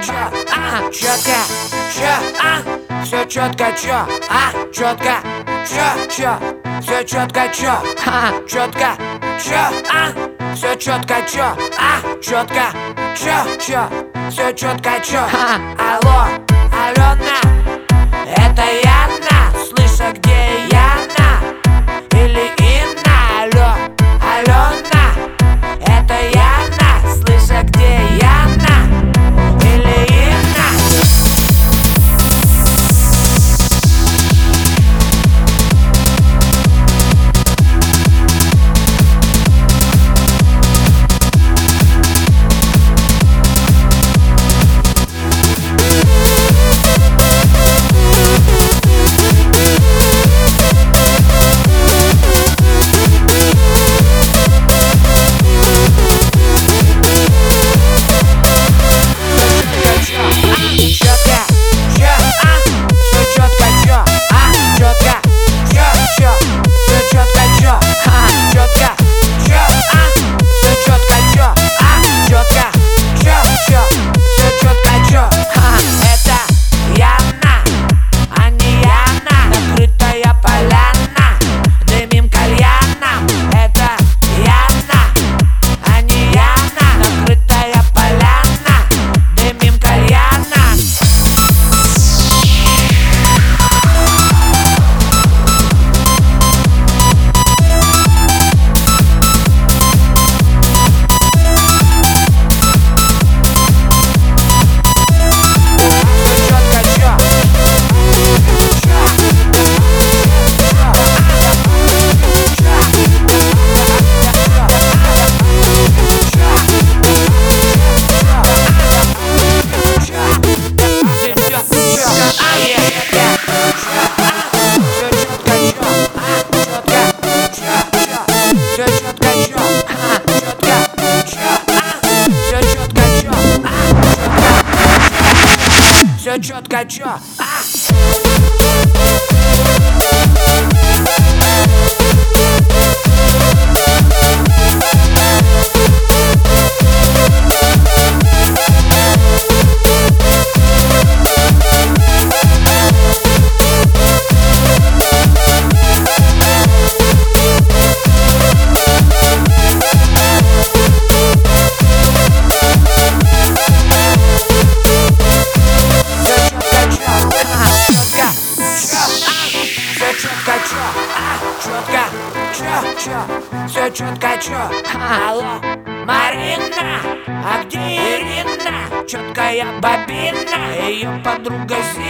Четко, все четко, четко, все четко, четко, все четко, четко, все четко, алло, Алена, это Яна, слыша, где Яна или Инна? Алло, Алена, это Яна, слыша, где Яна или Инна? Все четко, все четко, алло, Марина, а где Ирина? Четкая бобина, ее подруга Зина.